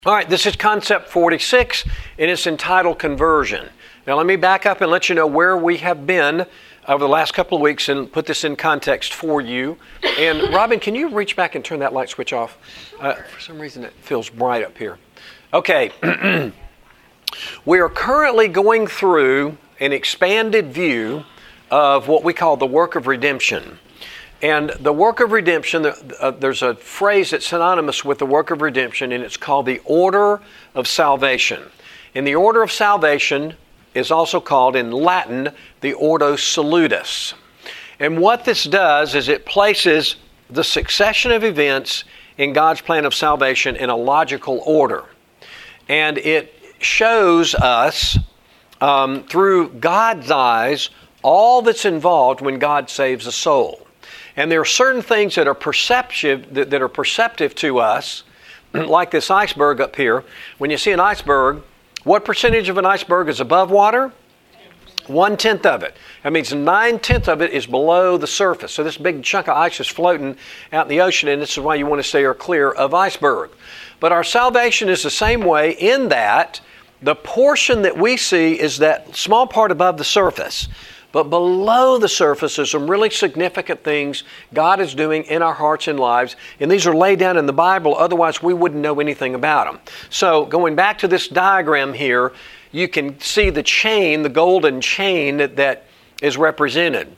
All right, this is Concept 46, and it's entitled Conversion. Now, let me back up and let you know where we have been over the last couple of weeks and put this in context for you. And Robin, can you reach back and turn that light switch off? For some reason, it feels bright up here. Okay, we are currently going through an expanded view of what we call the work of redemption. And the work of redemption, there's a phrase that's synonymous with the work of redemption, and it's called the order of salvation. And the order of salvation is also called in Latin the Ordo Salutis. And what this does is it places the succession of events in God's plan of salvation in a logical order. And it shows us through God's eyes all that's involved when God saves a soul. And there are certain things that are perceptive to us, like this iceberg up here. When you see an iceberg, what percentage of an iceberg is above water? 1/10 of it. That means 9/10 of it is below the surface. So this big chunk of ice is floating out in the ocean, and this is why you want to stay clear of iceberg. But our salvation is the same way in that the portion that we see is that small part above the surface. But below the surface, there's some really significant things God is doing in our hearts and lives. And these are laid down in the Bible, otherwise we wouldn't know anything about them. So going back to this diagram here, you can see the chain, the golden chain that is represented.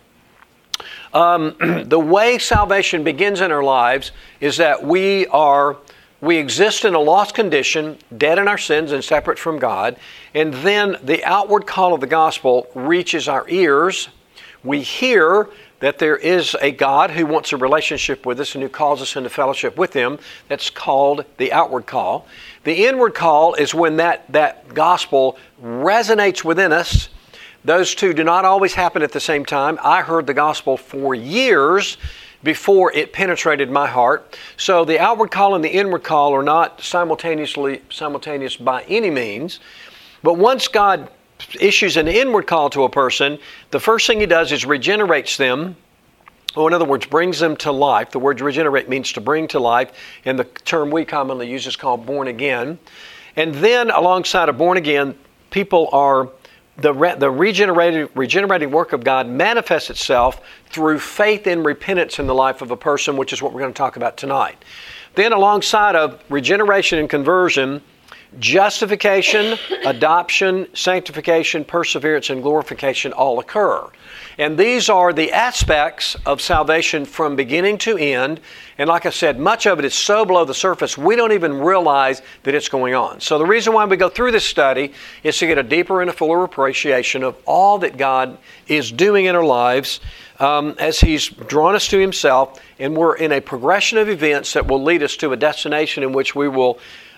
The way salvation begins in our lives is that we exist in a lost condition, dead in our sins and separate from God, and then the outward call of the gospel reaches our ears. We hear that there is a God who wants a relationship with us and who calls us into fellowship with Him. That's called the outward call. The inward call is when that gospel resonates within us. Those two do not always happen at the same time. I heard the gospel for years before it penetrated my heart. So the outward call and the inward call are not simultaneous by any means. But once God issues an inward call to a person, the first thing He does is regenerates them, or in other words, brings them to life. The word regenerate means to bring to life, and the term we commonly use is called born again. And then alongside of born again, people are the regenerating work of God manifests itself through faith and repentance in the life of a person, which is what we're going to talk about tonight. Then alongside of regeneration and conversion, justification, adoption, sanctification, perseverance, and glorification all occur. And these are the aspects of salvation from beginning to end. And like I said, much of it is so below the surface, we don't even realize that it's going on. So the reason why we go through this study is to get a deeper and a fuller appreciation of all that God is doing in our lives as He's drawn us to Himself. And we're in a progression of events that will lead us to a destination in which we will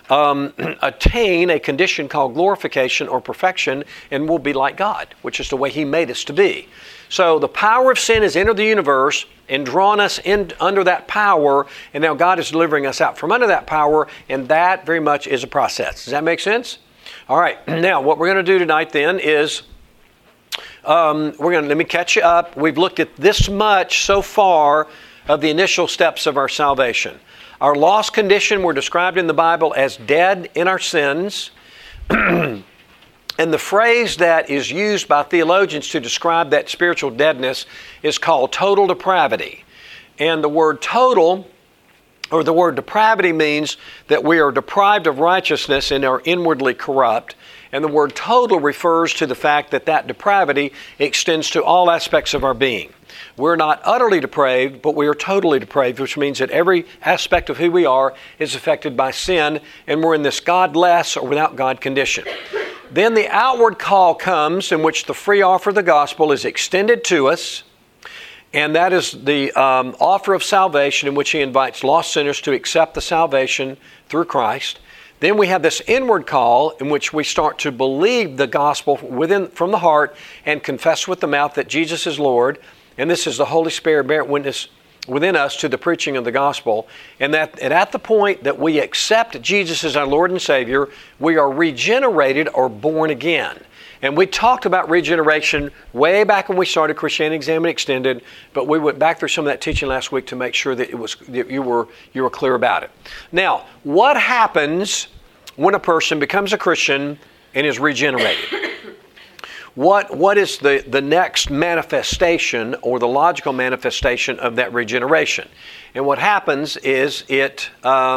attain a condition called glorification or perfection, and we'll be like God, which is the way He made us to be. So the power of sin has entered the universe and drawn us in under that power, and now God is delivering us out from under that power, and that very much is a process. Does that make sense? All right. Now, what we're going to do tonight then is let me catch you up. We've looked at this much so far of the initial steps of our salvation. Our lost condition were described in the Bible as dead in our sins. And the phrase that is used by theologians to describe that spiritual deadness is called total depravity. And the word total, or the word depravity, means that we are deprived of righteousness and are inwardly corrupt. And the word total refers to the fact that depravity extends to all aspects of our being. We're not utterly depraved, but we are totally depraved, which means that every aspect of who we are is affected by sin, and we're in this godless or without God condition. Then the outward call comes, in which the free offer of the gospel is extended to us, and that is the offer of salvation in which He invites lost sinners to accept the salvation through Christ. Then we have this inward call in which we start to believe the gospel from the heart and confess with the mouth that Jesus is Lord. And this is the Holy Spirit bearing witness within us to the preaching of the gospel. And at the point that we accept Jesus as our Lord and Savior, we are regenerated or born again. And we talked about regeneration way back when we started Christianity Examined Extended, but we went back through some of that teaching last week to make sure that you were clear about it. Now, what happens when a person becomes a Christian and is regenerated? What is the next manifestation or the logical manifestation of that regeneration? And what happens is it's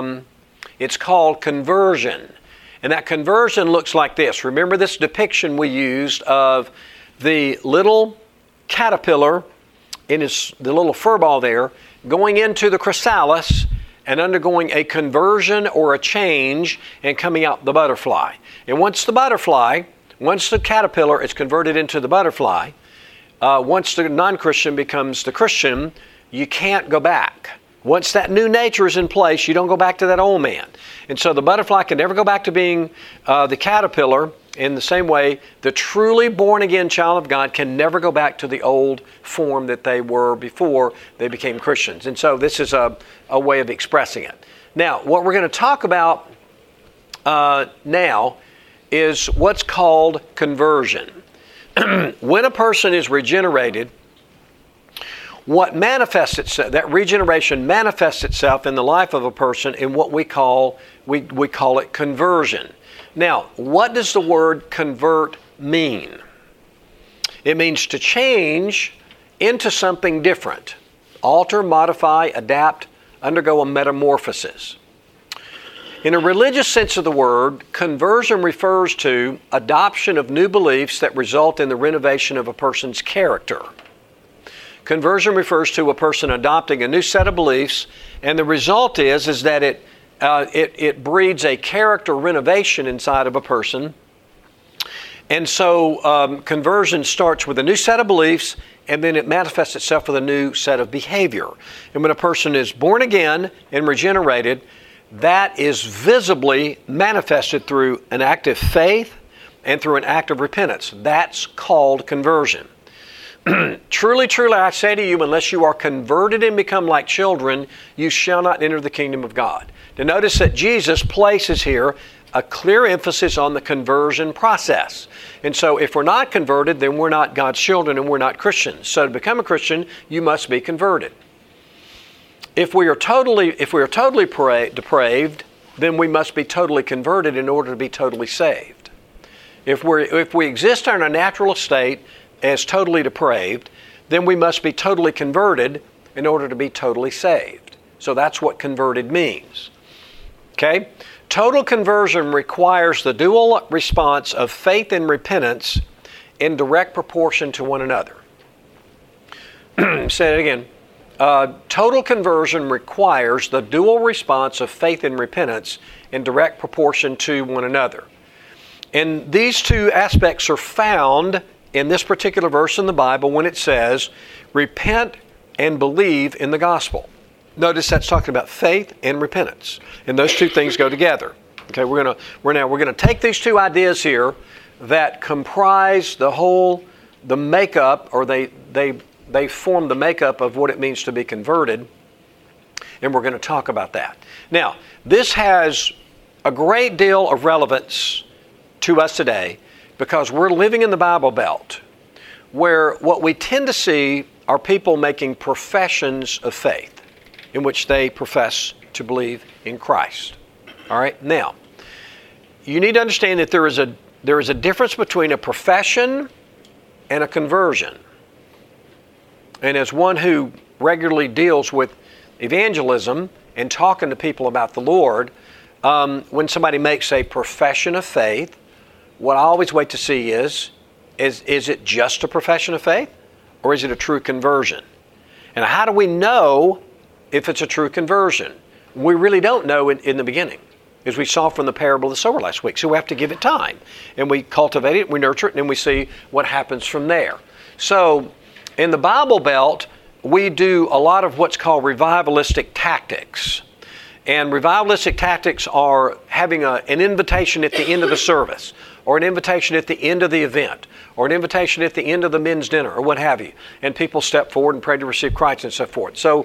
called conversion. And that conversion looks like this. Remember this depiction we used of the little caterpillar in the little fur ball there going into the chrysalis and undergoing a conversion or a change and coming out the butterfly. And once the caterpillar is converted into the butterfly, once the non-Christian becomes the Christian, you can't go back. Once that new nature is in place, you don't go back to that old man. And so the butterfly can never go back to being the caterpillar. In the same way, the truly born-again child of God can never go back to the old form that they were before they became Christians. And so this is a way of expressing it. Now, what we're going to talk about now is what's called conversion. When a person is regenerated, what manifests itself, that regeneration manifests itself in the life of a person in what we call it conversion. Now, what does the word convert mean? It means to change into something different. Alter, modify, adapt, undergo a metamorphosis. In a religious sense of the word, conversion refers to adoption of new beliefs that result in the renovation of a person's character. Conversion refers to a person adopting a new set of beliefs, and the result is that it breeds a character renovation inside of a person. And so conversion starts with a new set of beliefs, and then it manifests itself with a new set of behavior. And when a person is born again and regenerated, that is visibly manifested through an act of faith and through an act of repentance. That's called conversion. Truly, truly, I say to you, unless you are converted and become like children, you shall not enter the kingdom of God. Now notice that Jesus places here a clear emphasis on the conversion process. And so if we're not converted, then we're not God's children and we're not Christians. So to become a Christian, you must be converted. If we are totally depraved, then we must be totally converted in order to be totally saved. If we exist in our natural state as totally depraved, then we must be totally converted in order to be totally saved. So that's what converted means. Okay? Total conversion requires the dual response of faith and repentance in direct proportion to one another. Say it again. Total conversion requires the dual response of faith and repentance in direct proportion to one another. And these two aspects are found in this particular verse in the Bible when it says, repent and believe in the gospel. Notice that's talking about faith and repentance. And those two things go together. Okay, we're going to take these two ideas here that comprise the makeup, or they form the makeup of what it means to be converted, and we're going to talk about that. Now, this has a great deal of relevance to us today because we're living in the Bible Belt, where what we tend to see are people making professions of faith in which they profess to believe in Christ. All right? Now, you need to understand that there is a difference between a profession and a conversion. And as one who regularly deals with evangelism and talking to people about the Lord, when somebody makes a profession of faith, what I always wait to see is it just a profession of faith, or is it a true conversion? And how do we know if it's a true conversion? We really don't know in the beginning, as we saw from the parable of the sower last week. So we have to give it time. And we cultivate it, we nurture it, and then we see what happens from there. So in the Bible Belt, we do a lot of what's called revivalistic tactics. And revivalistic tactics are having an invitation at the end of the service, or an invitation at the end of the event, or an invitation at the end of the men's dinner, or what have you. And people step forward and pray to receive Christ and so forth. So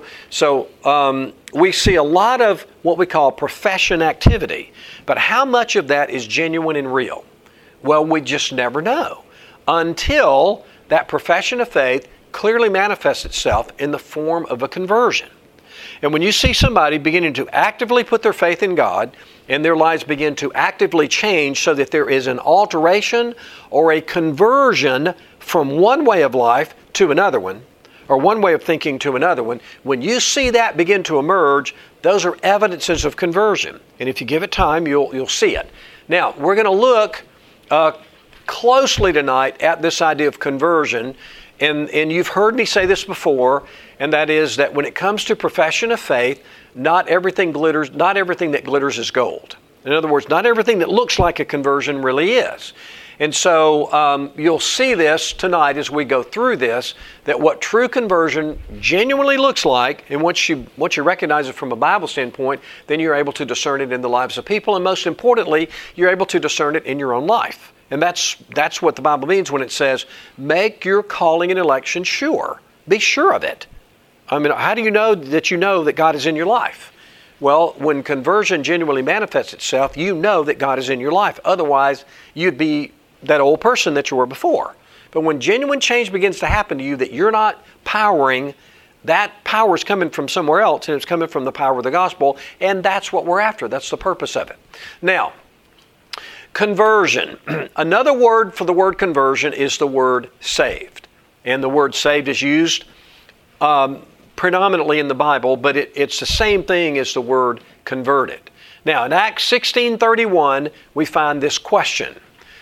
we see a lot of what we call profession activity. But how much of that is genuine and real? Well, we just never know until that profession of faith clearly manifests itself in the form of a conversion. And when you see somebody beginning to actively put their faith in God and their lives begin to actively change so that there is an alteration or a conversion from one way of life to another one, or one way of thinking to another one, when you see that begin to emerge, those are evidences of conversion. And if you give it time, you'll see it. Now, we're going to look closely tonight at this idea of conversion. And you've heard me say this before, and that is that when it comes to profession of faith, not everything that glitters is gold. In other words, not everything that looks like a conversion really is. And so you'll see this tonight as we go through this, that what true conversion genuinely looks like, and once you recognize it from a Bible standpoint, then you're able to discern it in the lives of people, and most importantly, you're able to discern it in your own life. And that's what the Bible means when it says, make your calling and election sure. Be sure of it. I mean, how do you know that God is in your life? Well, when conversion genuinely manifests itself, you know that God is in your life. Otherwise, you'd be that old person that you were before. But when genuine change begins to happen to you that you're not powering, that power is coming from somewhere else, and it's coming from the power of the gospel, and that's what we're after. That's the purpose of it. Now, conversion. Another word for the word conversion is the word saved. And the word saved is used predominantly in the Bible, but it's the same thing as the word converted. Now, in Acts 16:31, we find this question.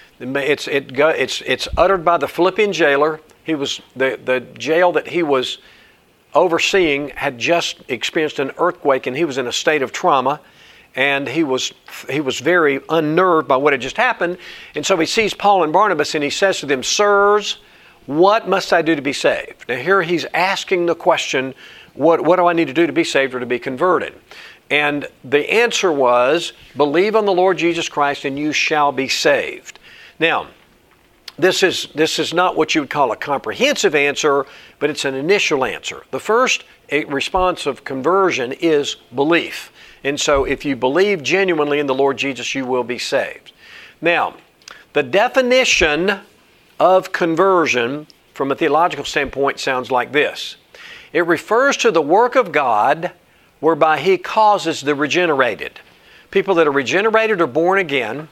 It's uttered by the Philippian jailer. He was the jail that he was overseeing had just experienced an earthquake, and he was in a state of trauma, and he was very unnerved by what had just happened. And so he sees Paul and Barnabas, and he says to them, "Sirs, what must I do to be saved?" Now here he's asking the question, what do I need to do to be saved or to be converted? And the answer was, believe on the Lord Jesus Christ and you shall be saved. Now, this is not what you would call a comprehensive answer, but it's an initial answer. The first response of conversion is belief. And so if you believe genuinely in the Lord Jesus, you will be saved. Now, the definition of conversion from a theological standpoint sounds like this. It refers to the work of God whereby He causes the regenerated. People that are regenerated or born again,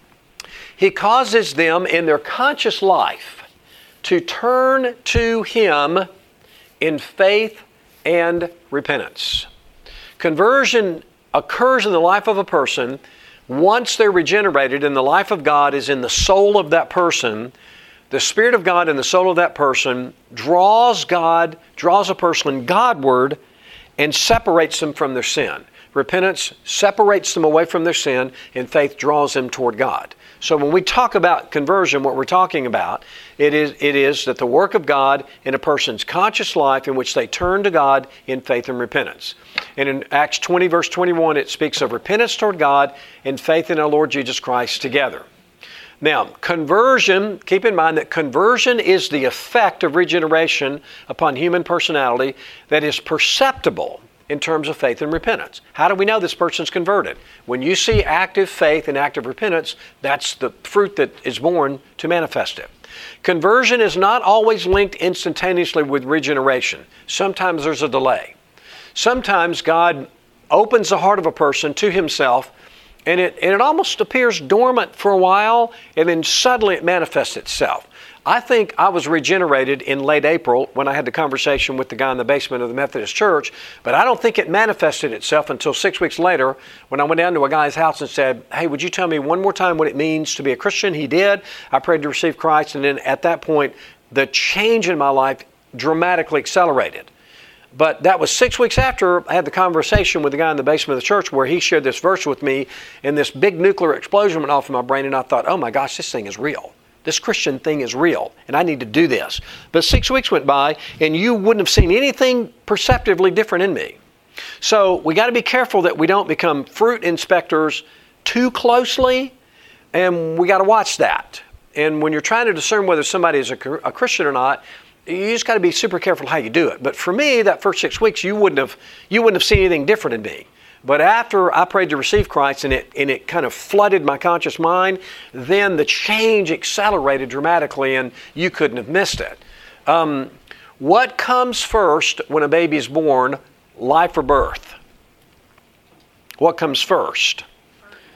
He causes them in their conscious life to turn to Him in faith and repentance. Conversion occurs in the life of a person once they're regenerated and the life of God is in the soul of that person. The Spirit of God in the soul of that person draws a person Godward and separates them from their sin. Repentance separates them away from their sin, and faith draws them toward God. So when we talk about conversion, what we're talking about, it is that the work of God in a person's conscious life in which they turn to God in faith and repentance. And in Acts 20, verse 21, it speaks of repentance toward God and faith in our Lord Jesus Christ together. Now, conversion, keep in mind that conversion is the effect of regeneration upon human personality that is perceptible in terms of faith and repentance. How do we know this person's converted? When you see active faith and active repentance, that's the fruit that is born to manifest it. Conversion is not always linked instantaneously with regeneration. Sometimes there's a delay. Sometimes God opens the heart of a person to Himself, and it almost appears dormant for a while, and then suddenly it manifests itself. I think I was regenerated in late April when I had the conversation with the guy in the basement of the Methodist Church, but I don't think it manifested itself until 6 weeks later when I went down to a guy's house and said, "Hey, would you tell me one more time what it means to be a Christian?" He did. I prayed to receive Christ, and then at that point, the change in my life dramatically accelerated. But that was 6 weeks after I had the conversation with the guy in the basement of the church where he shared this verse with me, and this big nuclear explosion went off in my brain, and I thought, oh my gosh, this thing is real. This Christian thing is real, and I need to do this. But 6 weeks went by, and you wouldn't have seen anything perceptively different in me. So we got to be careful that we don't become fruit inspectors too closely, and we got to watch that. And when you're trying to discern whether somebody is a Christian or not, you just got to be super careful how you do it. But for me, that first 6 weeks, you wouldn't have seen anything different in me. But after I prayed to receive Christ and it kind of flooded my conscious mind, then the change accelerated dramatically, and you couldn't have missed it. What comes first when a baby is born, life or birth? What comes first?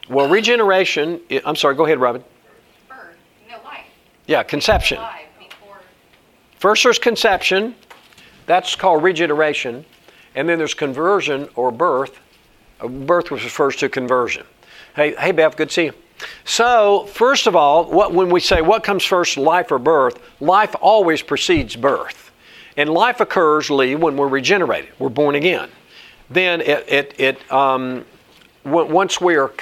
Well, regeneration, I'm sorry, go ahead, Robin. Birth, no life. Yeah, conception. Alive before. First there's conception. That's called regeneration. And then there's conversion or birth. Birth refers to conversion. Hey, Bev, good to see you. So, first of all, when we say what comes first, life or birth, life always precedes birth. And life occurs, Lee, when we're regenerated. We're born again. Then once we are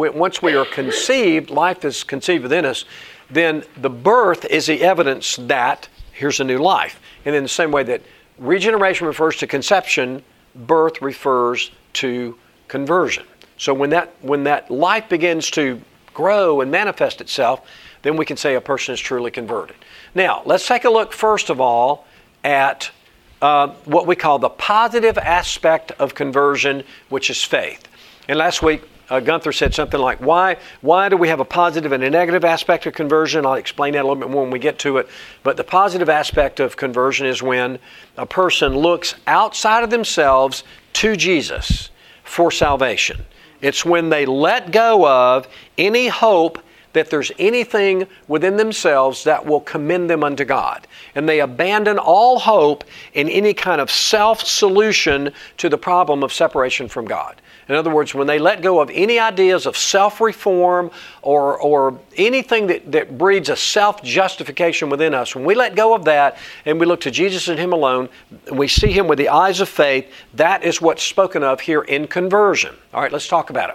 conceived, life is conceived within us, then the birth is the evidence that here's a new life. And in the same way that regeneration refers to conception, birth refers to conversion. So when that life begins to grow and manifest itself, then we can say a person is truly converted. Now, let's take a look first of all at what we call the positive aspect of conversion, which is faith. And last week, Gunther said something like, why do we have a positive and a negative aspect of conversion? I'll explain that a little bit more when we get to it. But the positive aspect of conversion is when a person looks outside of themselves to Jesus for salvation. It's when they let go of any hope that there's anything within themselves that will commend them unto God. And they abandon all hope in any kind of self-solution to the problem of separation from God. In other words, when they let go of any ideas of self-reform or anything that breeds a self-justification within us, when we let go of that and we look to Jesus and Him alone, and we see Him with the eyes of faith, that is what's spoken of here in conversion. All right, let's talk about it.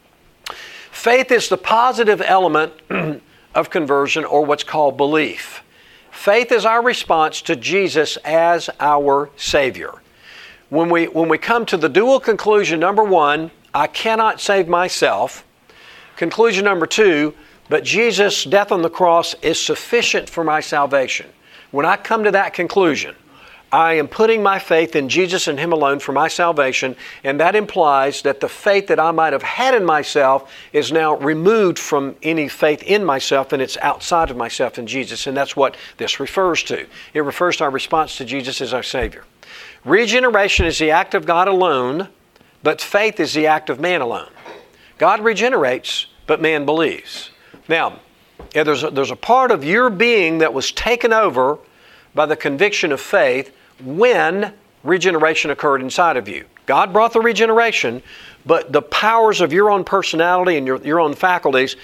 Faith is the positive element of conversion, or what's called belief. Faith is our response to Jesus as our Savior. When we come to the dual conclusion, number one, I cannot save myself. Conclusion number two, but Jesus' death on the cross is sufficient for my salvation. When I come to that conclusion, I am putting my faith in Jesus and Him alone for my salvation, and that implies that the faith that I might have had in myself is now removed from any faith in myself, and it's outside of myself in Jesus, and that's what this refers to. It refers to our response to Jesus as our Savior. Regeneration is the act of God alone, but faith is the act of man alone. God regenerates, but man believes. Now, there's a part of your being that was taken over by the conviction of faith when regeneration occurred inside of you. God brought the regeneration, but the powers of your own personality and your own faculties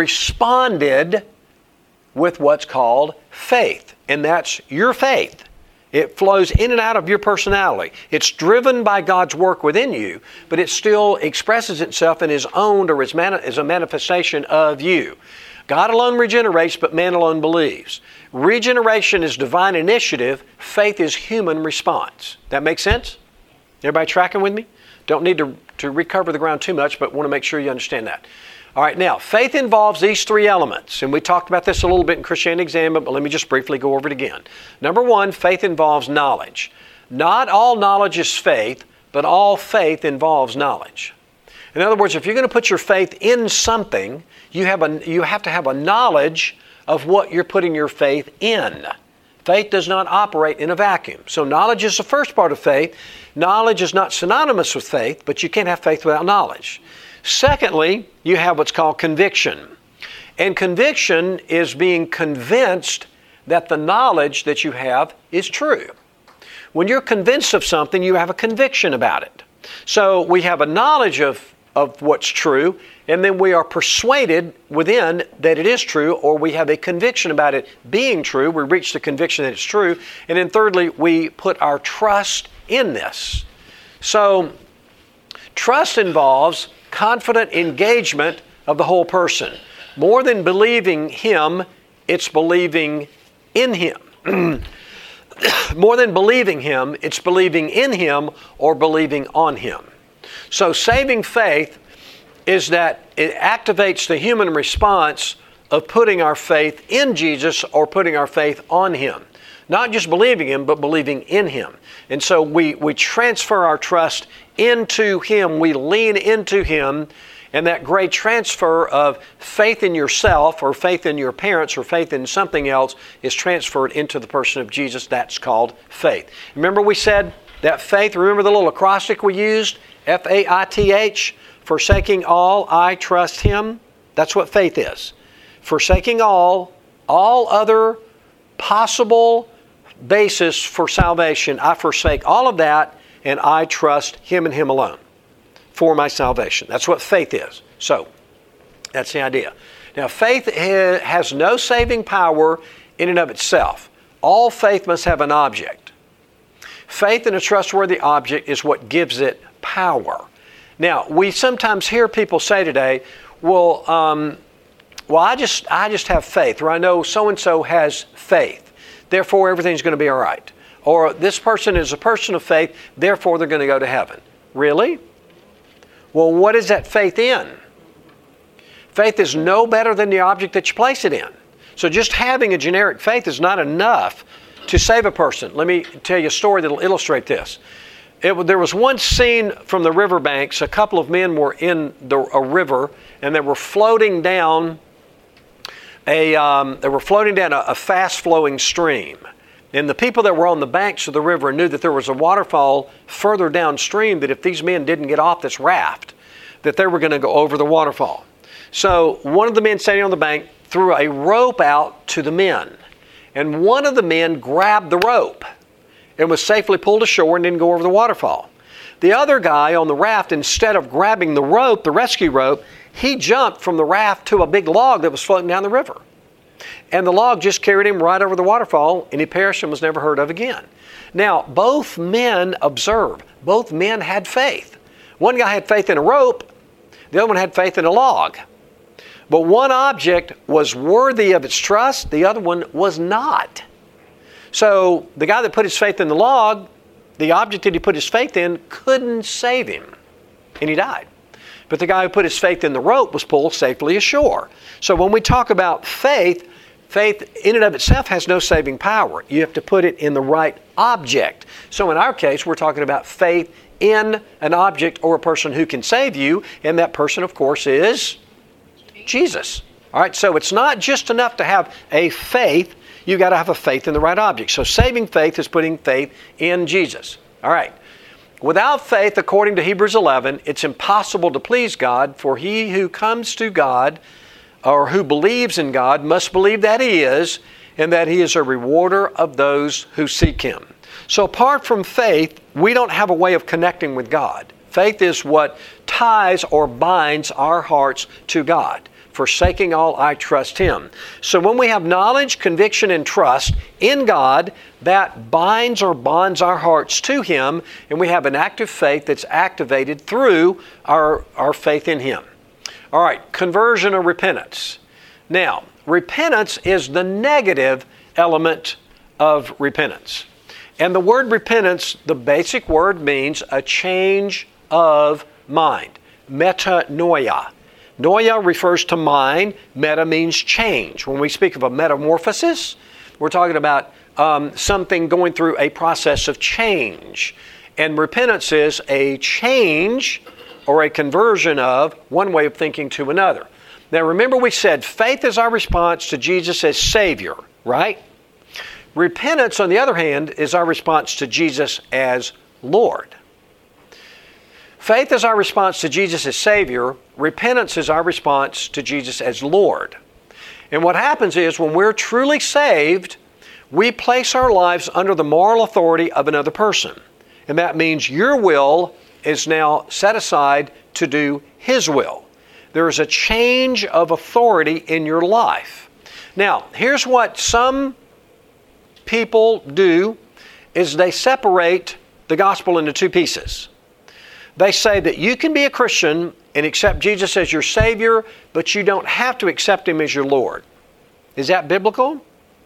responded with what's called faith. And that's your faith. It flows in and out of your personality. It's driven by God's work within you, but it still expresses itself and is owned or is a manifestation of you. God alone regenerates, but man alone believes. Regeneration is divine initiative. Faith is human response. That make sense? Everybody tracking with me? Don't need to recover the ground too much, but want to make sure you understand that. All right, now, faith involves these three elements, and we talked about this a little bit in Christianity Examined, but let me just briefly go over it again. Number one, faith involves knowledge. Not all knowledge is faith, but all faith involves knowledge. In other words, if you're going to put your faith in something, you have to have a knowledge of what you're putting your faith in. Faith does not operate in a vacuum. So knowledge is the first part of faith. Knowledge is not synonymous with faith, but you can't have faith without knowledge. Secondly, you have what's called conviction. And conviction is being convinced that the knowledge that you have is true. When you're convinced of something, you have a conviction about it. So we have a knowledge of what's true, and then we are persuaded within that it is true, or we have a conviction about it being true. We reach the conviction that it's true. And then thirdly, we put our trust in this. So trust involves confident engagement of the whole person. More than believing Him, it's believing in Him. More than believing Him, it's believing in Him or believing on Him. So saving faith is that it activates the human response of putting our faith in Jesus or putting our faith on Him. Not just believing Him, but believing in Him. And so we transfer our trust into Him. We lean into Him. And that great transfer of faith in yourself or faith in your parents or faith in something else is transferred into the person of Jesus. That's called faith. Remember we said that faith, remember the little acrostic we used? F-A-I-T-H. Forsaking all, I trust Him. That's what faith is. Forsaking all other possible basis for salvation, I forsake all of that, and I trust Him and Him alone for my salvation. That's what faith is. So, that's the idea. Now, faith has no saving power in and of itself. All faith must have an object. Faith in a trustworthy object is what gives it power. Now, we sometimes hear people say today, well, I just have faith, or I know so-and-so has faith, therefore everything's going to be all right. Or this person is a person of faith, therefore they're going to go to heaven. Really? Well, what is that faith in? Faith is no better than the object that you place it in. So just having a generic faith is not enough to save a person. Let me tell you a story that will illustrate this. There was one scene from the riverbanks. A couple of men were in a river, and they were floating down a fast-flowing stream. And the people that were on the banks of the river knew that there was a waterfall further downstream, that if these men didn't get off this raft, that they were going to go over the waterfall. So one of the men standing on the bank threw a rope out to the men. And one of the men grabbed the rope and was safely pulled ashore and didn't go over the waterfall. The other guy on the raft, instead of grabbing the rope, the rescue rope, he jumped from the raft to a big log that was floating down the river. And the log just carried him right over the waterfall, and he perished and was never heard of again. Now, both men observed. Both men had faith. One guy had faith in a rope. The other one had faith in a log. But one object was worthy of its trust. The other one was not. So the guy that put his faith in the log, the object that he put his faith in, couldn't save him. And he died. But the guy who put his faith in the rope was pulled safely ashore. So when we talk about faith, faith in and of itself has no saving power. You have to put it in the right object. So in our case, we're talking about faith in an object or a person who can save you. And that person, of course, is Jesus. All right, so it's not just enough to have a faith. You've got to have a faith in the right object. So saving faith is putting faith in Jesus. All right. Without faith, according to Hebrews 11, it's impossible to please God, for he who comes to God or who believes in God must believe that He is, and that He is a rewarder of those who seek Him. So apart from faith, we don't have a way of connecting with God. Faith is what ties or binds our hearts to God. Forsaking all, I trust Him. So when we have knowledge, conviction, and trust in God, that binds or bonds our hearts to Him, and we have an active faith that's activated through our faith in Him. All right, conversion or repentance. Now, repentance is the negative element of repentance. And the word repentance, the basic word means a change of mind. Metanoia. Noia refers to mind. Meta means change. When we speak of a metamorphosis, we're talking about something going through a process of change. And repentance is a change or a conversion of one way of thinking to another. Now remember, we said faith is our response to Jesus as Savior, right? Repentance, on the other hand, is our response to Jesus as Lord. Faith is our response to Jesus as Savior. Repentance is our response to Jesus as Lord. And what happens is, when we're truly saved, we place our lives under the moral authority of another person. And that means your will is now set aside to do His will. There is a change of authority in your life. Now, here's what some people do, is they separate the gospel into two pieces. They say that you can be a Christian and accept Jesus as your Savior, but you don't have to accept Him as your Lord. Is that biblical?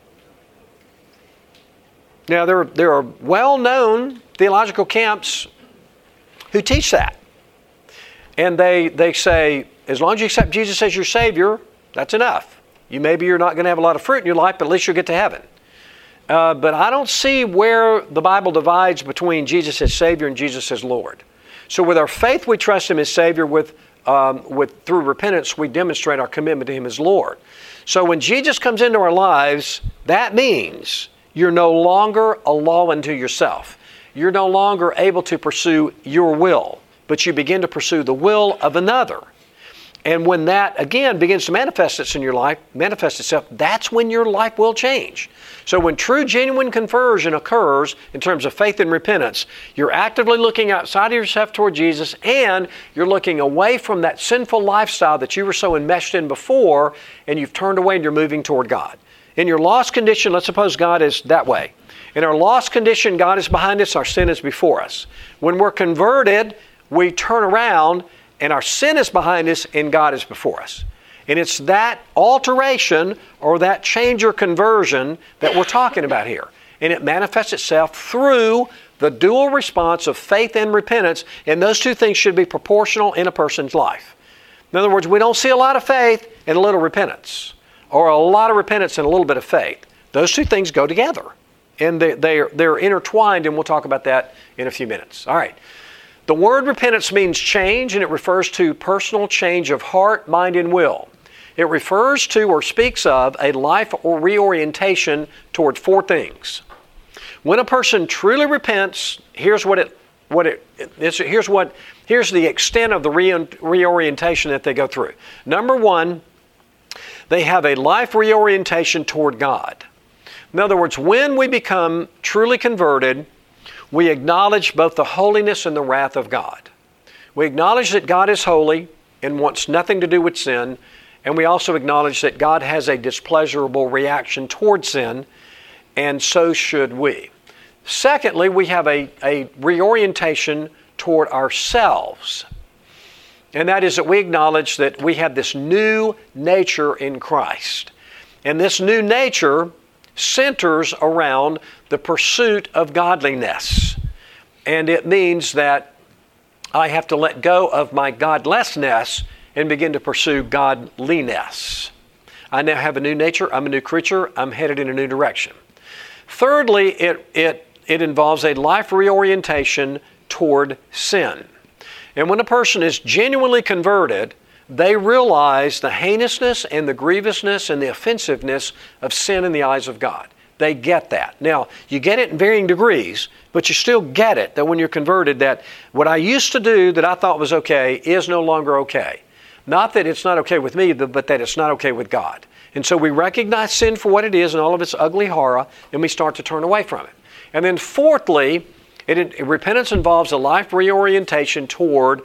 Now, there are well-known theological camps who teach that. And they say, as long as you accept Jesus as your Savior, that's enough. Maybe you're not going to have a lot of fruit in your life, but at least you'll get to heaven. But I don't see where the Bible divides between Jesus as Savior and Jesus as Lord. So with our faith, we trust Him as Savior. Through repentance, we demonstrate our commitment to Him as Lord. So when Jesus comes into our lives, that means you're no longer a law unto yourself. You're no longer able to pursue your will. but you begin to pursue the will of another. And when that, again, begins to manifest itself, that's when your life will change. So when true, genuine conversion occurs in terms of faith and repentance, you're actively looking outside of yourself toward Jesus, and you're looking away from that sinful lifestyle that you were so enmeshed in before, and you've turned away and you're moving toward God. In your lost condition, let's suppose God is that way. In our lost condition, God is behind us, our sin is before us. When we're converted, we turn around, and our sin is behind us and God is before us. And it's that alteration or that change or conversion that we're talking about here. And it manifests itself through the dual response of faith and repentance, and those two things should be proportional in a person's life. In other words, we don't see a lot of faith and a little repentance, or a lot of repentance and a little bit of faith. Those two things go together, and they're intertwined, and we'll talk about that in a few minutes. All right. The word repentance means change, and it refers to personal change of heart, mind, and will. It refers to or speaks of a life or reorientation toward four things. When a person truly repents, here's the extent of the reorientation that they go through. Number one, they have a life reorientation toward God. In other words, when we become truly converted, we acknowledge both the holiness and the wrath of God. We acknowledge that God is holy and wants nothing to do with sin, and we also acknowledge that God has a displeasurable reaction toward sin, and so should we. Secondly, we have a reorientation toward ourselves, and that is that we acknowledge that we have this new nature in Christ. And this new nature centers around the pursuit of godliness. And it means that I have to let go of my godlessness and begin to pursue godliness. I now have a new nature. I'm a new creature. I'm headed in a new direction. Thirdly, it involves a life reorientation toward sin. And when a person is genuinely converted, they realize the heinousness and the grievousness and the offensiveness of sin in the eyes of God. They get that. Now, you get it in varying degrees, but you still get it that when you're converted, that what I used to do that I thought was okay is no longer okay. Not that it's not okay with me, but that it's not okay with God. And so we recognize sin for what it is and all of its ugly horror, and we start to turn away from it. And then fourthly, repentance involves a life reorientation toward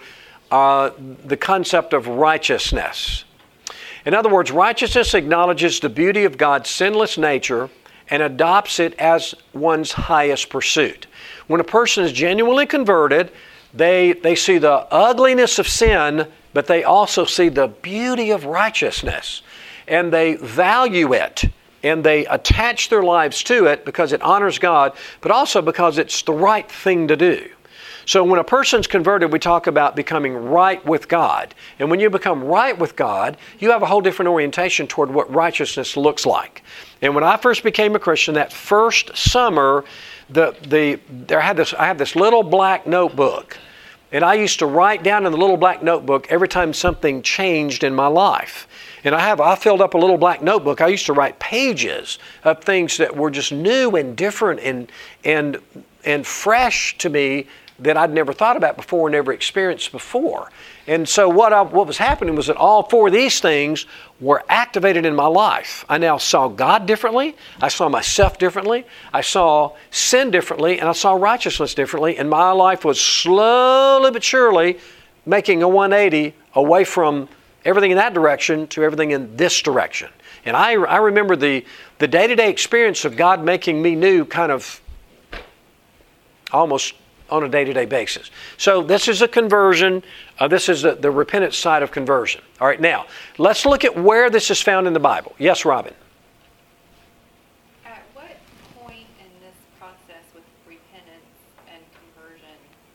the concept of righteousness. In other words, righteousness acknowledges the beauty of God's sinless nature and adopts it as one's highest pursuit. When a person is genuinely converted, they see the ugliness of sin, but they also see the beauty of righteousness. And they value it, and they attach their lives to it because it honors God, but also because it's the right thing to do. So when a person's converted, we talk about becoming right with God. And when you become right with God, you have a whole different orientation toward what righteousness looks like. And when I first became a Christian, that first summer, I had this little black notebook. And I used to write down in the little black notebook every time something changed in my life. And I filled up a little black notebook. I used to write pages of things that were just new and different and fresh to me that I'd never thought about before, never experienced before. And so what was happening was that all four of these things were activated in my life. I now saw God differently. I saw myself differently. I saw sin differently, and I saw righteousness differently. And my life was slowly but surely making a 180 away from everything in that direction to everything in this direction. And I remember the day-to-day experience of God making me new kind of almost on a day-to-day basis. So this is a conversion. This is the repentance side of conversion. All right, now, let's look at where this is found in the Bible. Yes, Robin? At what point in this process with repentance and conversion,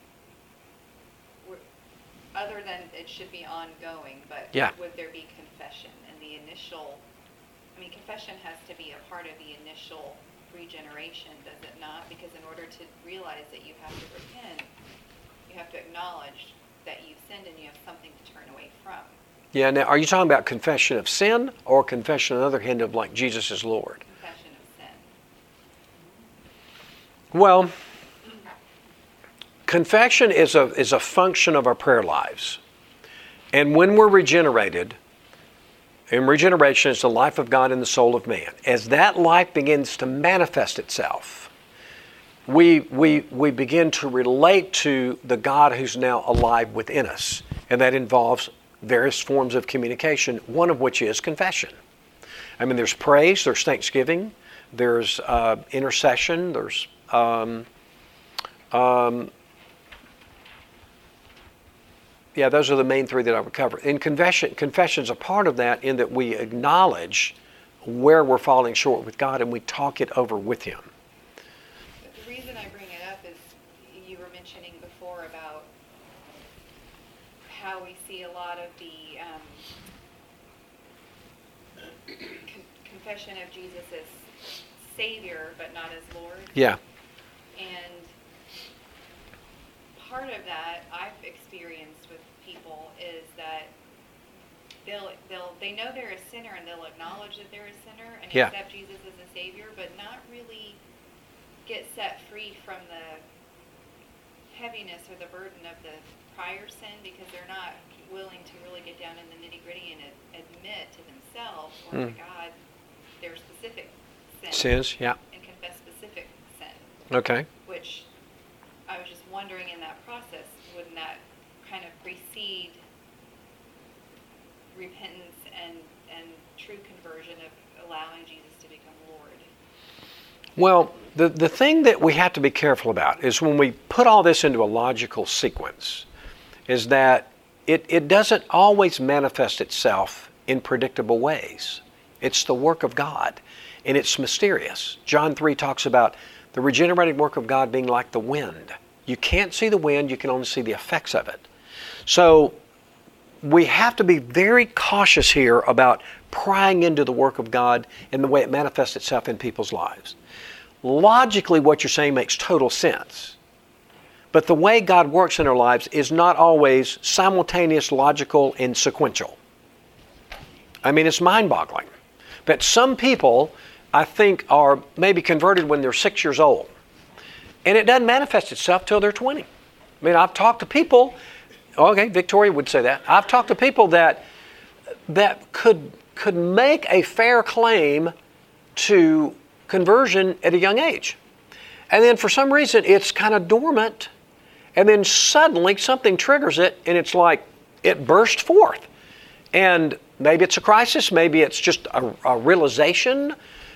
other than it should be ongoing, but would there be confession? And the initial, confession has to be a part of the initial regeneration, does it not? Because in order to realize that you have to repent, you have to acknowledge that you've sinned and you have something to turn away from. Yeah, now are you talking about confession of sin or confession on the other hand of like Jesus is Lord? Confession of sin. Well, Confession is a function of our prayer lives. And when we're regenerated, and regeneration is the life of God in the soul of man, as that life begins to manifest itself, we begin to relate to the God who's now alive within us. And that involves various forms of communication, one of which is confession. I mean, there's praise, there's thanksgiving, there's intercession, there's those are the main three that I would cover. And confession's a part of that, in that we acknowledge where we're falling short with God and we talk it over with Him. The reason I bring it up is you were mentioning before about how we see a lot of the confession of Jesus as Savior, but not as Lord. Yeah. And part of that I've experienced with people is that they know they're a sinner and they'll acknowledge that they're a sinner and accept Jesus as a Savior, but not really get set free from the heaviness or the burden of the prior sin, because they're not willing to really get down in the nitty-gritty and admit to themselves or to God their specific sins, and confess specific sin. Okay. Which I was just wondering, in that process, wouldn't that kind of precede repentance and true conversion of allowing Jesus to become Lord? Well, the thing that we have to be careful about is when we put all this into a logical sequence, is that it doesn't always manifest itself in predictable ways. It's the work of God, and it's mysterious. John 3 talks about the regenerated work of God being like the wind. You can't see the wind, you can only see the effects of it. So we have to be very cautious here about prying into the work of God and the way it manifests itself in people's lives. Logically, what you're saying makes total sense. But the way God works in our lives is not always simultaneous, logical, and sequential. I mean, it's mind-boggling. But some people, I think, are maybe converted when they're 6 years old. And it doesn't manifest itself till they're 20. I mean, I've talked to people, okay, Victoria would say that. I've talked to people that could make a fair claim to conversion at a young age. And then for some reason, it's kind of dormant. And then suddenly something triggers it, and it's like it burst forth. And maybe it's a crisis, maybe it's just a realization.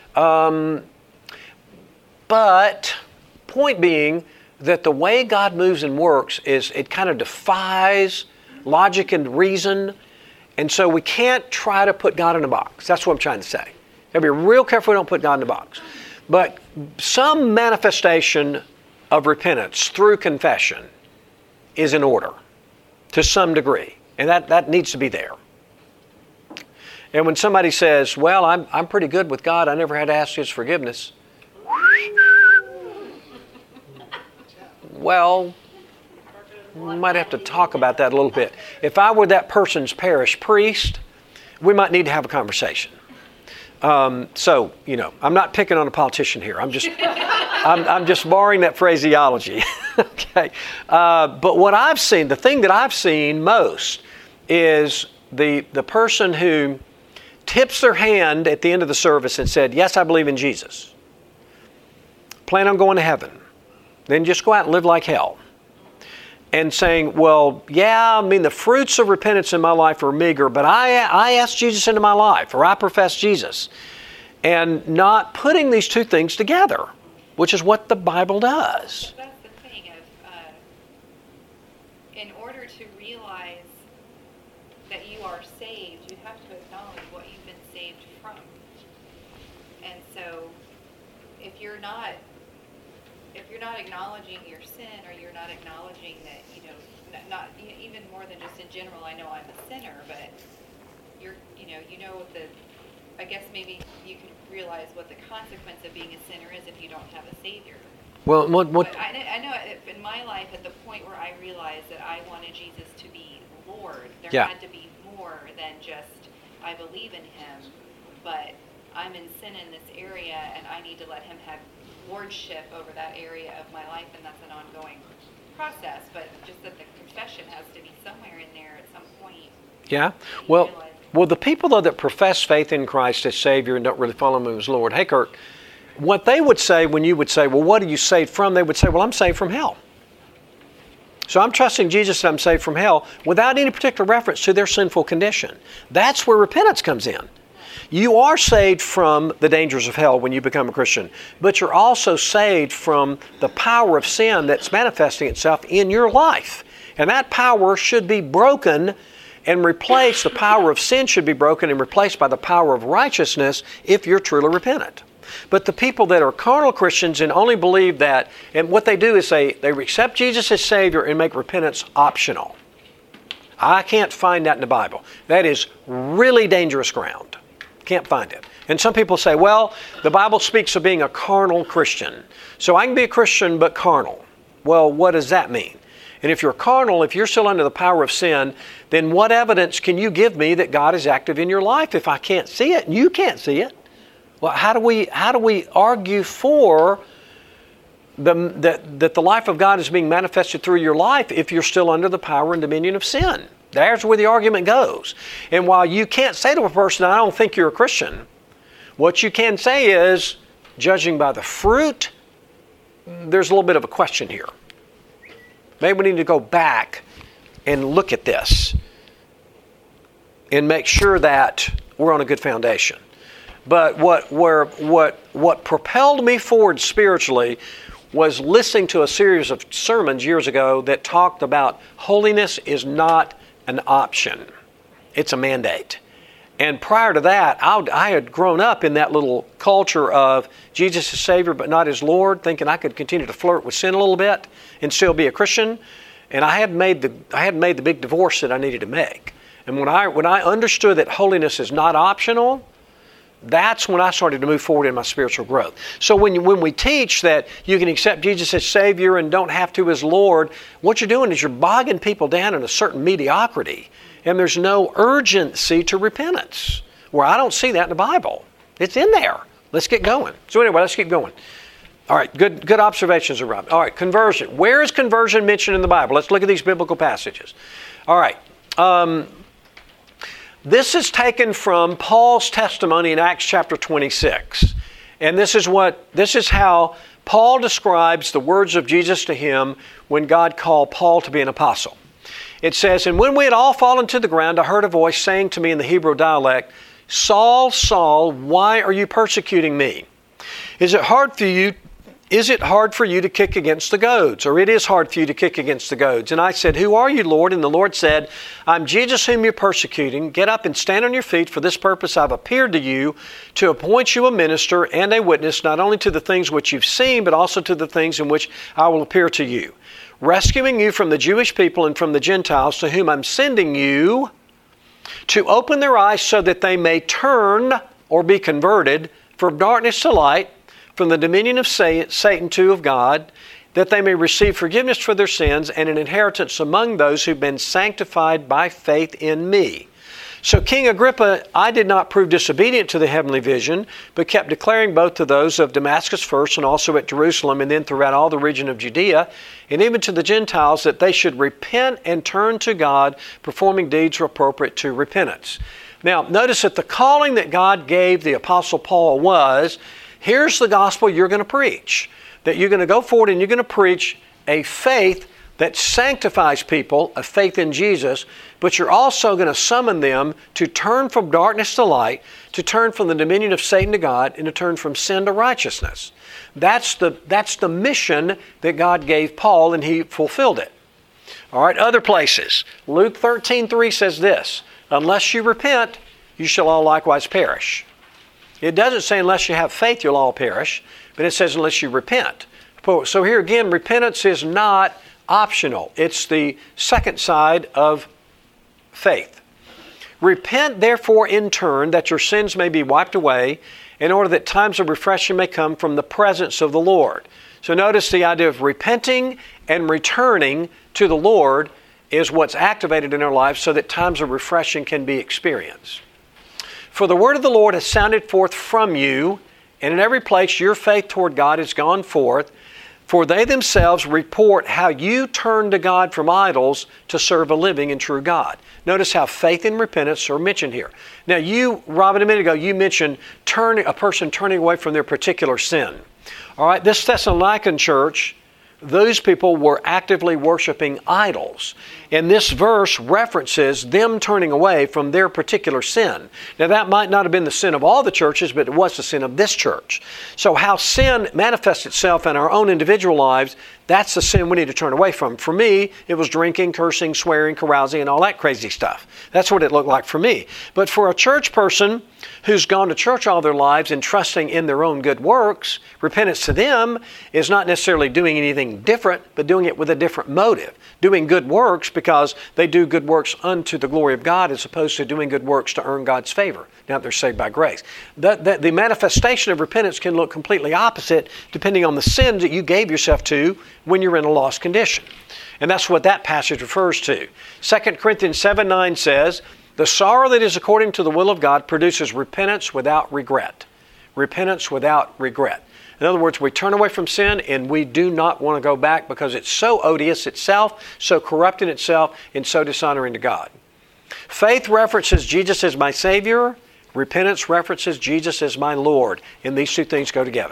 But point being that the way God moves and works is it kind of defies logic and reason. And so we can't try to put God in a box. That's what I'm trying to say. Gotta be real careful we don't put God in a box. But some manifestation of repentance through confession is in order to some degree. And that needs to be there. And when somebody says, well, I'm pretty good with God, I never had to ask His forgiveness. Well, we might have to talk about that a little bit. If I were that person's parish priest, we might need to have a conversation. So, I'm not picking on a politician here. I'm just borrowing that phraseology. Okay. But what I've seen, the thing that I've seen most is the person who tips their hand at the end of the service and said, yes, I believe in Jesus. Plan on going to heaven. Then just go out and live like hell. And saying, well, yeah, I mean, the fruits of repentance in my life are meager, but I asked Jesus into my life, or I profess Jesus. And not putting these two things together, which is what the Bible does. That's the thing of, in order to realize that you are saved, you have to acknowledge what you've been saved from. And so, if you're not acknowledging your sin, or you're not acknowledging that, not even more than just in general, I know I'm a sinner, but I guess maybe you can realize what the consequence of being a sinner is if you don't have a Savior. Well, what? But I know in my life, at the point where I realized that I wanted Jesus to be Lord, there had to be more than just, I believe in Him, but I'm in sin in this area, and I need to let Him have lordship over that area of my life, and that's an ongoing process, but just that the confession has to be somewhere in there at some point. Yeah. Well, the people, though, that profess faith in Christ as Savior and don't really follow Him as Lord, hey, Kirk, what they would say when you would say, well, what are you saved from? They would say, well, I'm saved from hell. So I'm trusting Jesus and I'm saved from hell without any particular reference to their sinful condition. That's where repentance comes in. You are saved from the dangers of hell when you become a Christian, but you're also saved from the power of sin that's manifesting itself in your life. And that power should be broken and replaced. The power of sin should be broken and replaced by the power of righteousness if you're truly repentant. But the people that are carnal Christians and only believe that, and what they do is they accept Jesus as Savior and make repentance optional. I can't find that in the Bible. That is really dangerous ground. Can't find it. And some people say, well, the Bible speaks of being a carnal Christian. So I can be a Christian but carnal. Well, what does that mean? And if you're carnal, if you're still under the power of sin, then what evidence can you give me that God is active in your life if I can't see it and you can't see it? Well, how do we argue for that the life of God is being manifested through your life if you're still under the power and dominion of sin? There's where the argument goes. And while you can't say to a person, I don't think you're a Christian, what you can say is, judging by the fruit, there's a little bit of a question here. Maybe we need to go back and look at this and make sure that we're on a good foundation. But what propelled me forward spiritually was listening to a series of sermons years ago that talked about holiness is not an option. It's a mandate. And prior to that, I had grown up in that little culture of Jesus as Savior but not as Lord, thinking I could continue to flirt with sin a little bit and still be a Christian. And I had made the big divorce that I needed to make. And when I understood that holiness is not optional, that's when I started to move forward in my spiritual growth. So when we teach that you can accept Jesus as Savior and don't have to as Lord, what you're doing is you're bogging people down in a certain mediocrity. And there's no urgency to repentance. Where I don't see that in the Bible. It's in there. Let's get going. So anyway, let's keep going. All right, good observations, Rob. All right, conversion. Where is conversion mentioned in the Bible? Let's look at these biblical passages. All right. This is taken from Paul's testimony in Acts chapter 26. And this is how Paul describes the words of Jesus to him when God called Paul to be an apostle. It says, and when we had all fallen to the ground, I heard a voice saying to me in the Hebrew dialect, Saul, Saul, why are you persecuting me? Is it hard for you to kick against the goads? Or it is hard for you to kick against the goads? And I said, who are you, Lord? And the Lord said, I'm Jesus whom you're persecuting. Get up and stand on your feet. For this purpose I've appeared to you, to appoint you a minister and a witness, not only to the things which you've seen, but also to the things in which I will appear to you, rescuing you from the Jewish people and from the Gentiles, to whom I'm sending you, to open their eyes so that they may turn or be converted from darkness to light, from the dominion of Satan to of God, that they may receive forgiveness for their sins and an inheritance among those who've been sanctified by faith in me. So King Agrippa, I did not prove disobedient to the heavenly vision, but kept declaring both to those of Damascus first and also at Jerusalem and then throughout all the region of Judea, and even to the Gentiles, that they should repent and turn to God, performing deeds appropriate to repentance. Now, notice that the calling that God gave the Apostle Paul was, here's the gospel you're going to preach. That you're going to go forward and you're going to preach a faith that sanctifies people, a faith in Jesus, but you're also going to summon them to turn from darkness to light, to turn from the dominion of Satan to God, and to turn from sin to righteousness. That's the mission that God gave Paul, and he fulfilled it. All right, other places. Luke 13:3 says this, unless you repent, you shall all likewise perish. It doesn't say unless you have faith, you'll all perish, but it says unless you repent. So here again, repentance is not optional. It's the second side of faith. Repent therefore in turn, that your sins may be wiped away, in order that times of refreshing may come from the presence of the Lord. So notice the idea of repenting and returning to the Lord is what's activated in our lives so that times of refreshing can be experienced. For the word of the Lord has sounded forth from you, and in every place your faith toward God has gone forth. For they themselves report how you turn to God from idols to serve a living and true God. Notice how faith and repentance are mentioned here. Now you, Robin, a minute ago, you mentioned a person turning away from their particular sin. All right, this Thessalonican church, those people were actively worshiping idols. And this verse references them turning away from their particular sin. Now that might not have been the sin of all the churches, but it was the sin of this church. So how sin manifests itself in our own individual lives, that's the sin we need to turn away from. For me, it was drinking, cursing, swearing, carousing, and all that crazy stuff. That's what it looked like for me. But for a church person who's gone to church all their lives and trusting in their own good works, repentance to them is not necessarily doing anything different, but doing it with a different motive. Doing good works because they do good works unto the glory of God as opposed to doing good works to earn God's favor. Now that they're saved by grace. The manifestation of repentance can look completely opposite depending on the sins that you gave yourself to when you're in a lost condition. And that's what that passage refers to. 2 Corinthians 7:9 says, the sorrow that is according to the will of God produces repentance without regret. Repentance without regret. In other words, we turn away from sin and we do not want to go back because it's so odious itself, so corrupt in itself, and so dishonoring to God. Faith references Jesus as my Savior. Repentance references Jesus as my Lord. And these two things go together.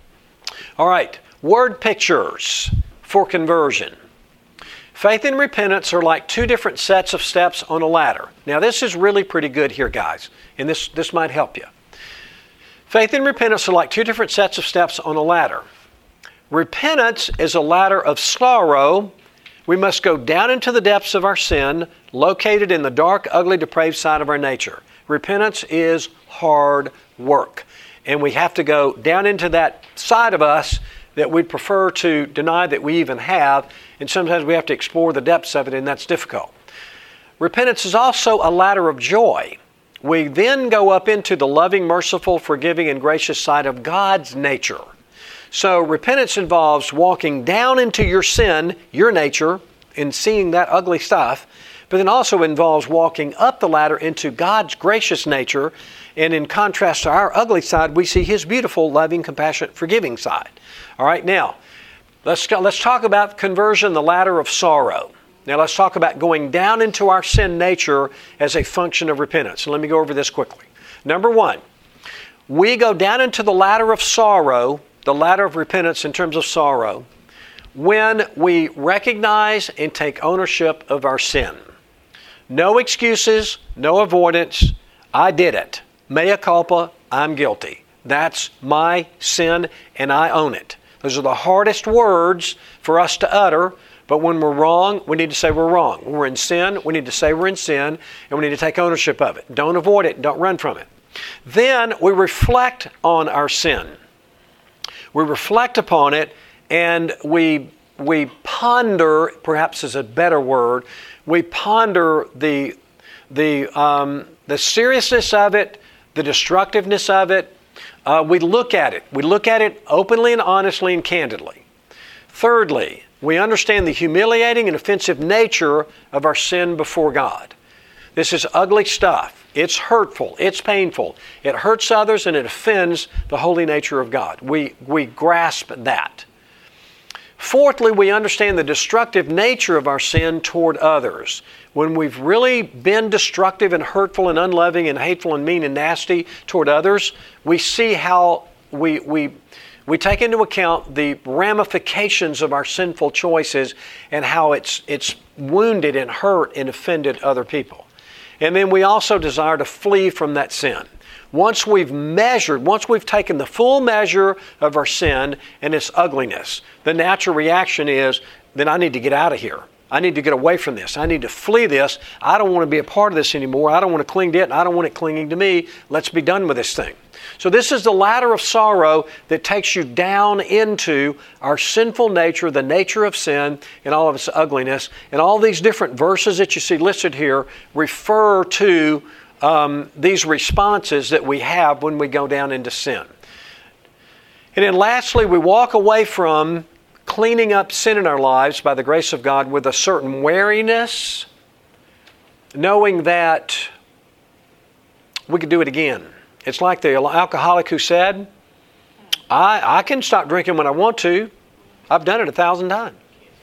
All right, word pictures for conversion. Faith and repentance are like two different sets of steps on a ladder. Now this is really pretty good here, guys, and this might help you. Faith and repentance are like two different sets of steps on a ladder. Repentance is a ladder of sorrow. We must go down into the depths of our sin, located in the dark, ugly, depraved side of our nature. Repentance is hard work, and we have to go down into that side of us that we'd prefer to deny that we even have, and sometimes we have to explore the depths of it, and that's difficult. Repentance is also a ladder of joy. We then go up into the loving, merciful, forgiving, and gracious side of God's nature. So repentance involves walking down into your sin, your nature, and seeing that ugly stuff, but then also involves walking up the ladder into God's gracious nature, and in contrast to our ugly side, we see His beautiful, loving, compassionate, forgiving side. All right, now, let's talk about conversion, the ladder of sorrow. Now let's talk about going down into our sin nature as a function of repentance. So let me go over this quickly. Number one, we go down into the ladder of sorrow, the ladder of repentance in terms of sorrow, when we recognize and take ownership of our sin. No excuses, no avoidance. I did it. Mea culpa, I'm guilty. That's my sin and I own it. Those are the hardest words for us to utter, but when we're wrong, we need to say we're wrong. When we're in sin, we need to say we're in sin, and we need to take ownership of it. Don't avoid it. Don't run from it. Then we reflect on our sin. We reflect upon it, and we ponder, perhaps is a better word, we ponder the seriousness of it, the destructiveness of it. We look at it. We look at it openly and honestly and candidly. Thirdly, we understand the humiliating and offensive nature of our sin before God. This is ugly stuff. It's hurtful. It's painful. It hurts others and it offends the holy nature of God. We grasp that. Fourthly, we understand the destructive nature of our sin toward others. When we've really been destructive and hurtful and unloving and hateful and mean and nasty toward others, we see how we take into account the ramifications of our sinful choices and how it's wounded and hurt and offended other people. And then we also desire to flee from that sin. Once we've taken the full measure of our sin and its ugliness, the natural reaction is, then I need to get out of here. I need to get away from this. I need to flee this. I don't want to be a part of this anymore. I don't want to cling to it, and I don't want it clinging to me. Let's be done with this thing. So this is the ladder of sorrow that takes you down into our sinful nature, the nature of sin, and all of its ugliness. And all these different verses that you see listed here refer to these responses that we have when we go down into sin. And then lastly, we walk away from cleaning up sin in our lives by the grace of God with a certain wariness, knowing that we could do it again. It's like the alcoholic who said, I can stop drinking when I want to. I've done it 1,000 times.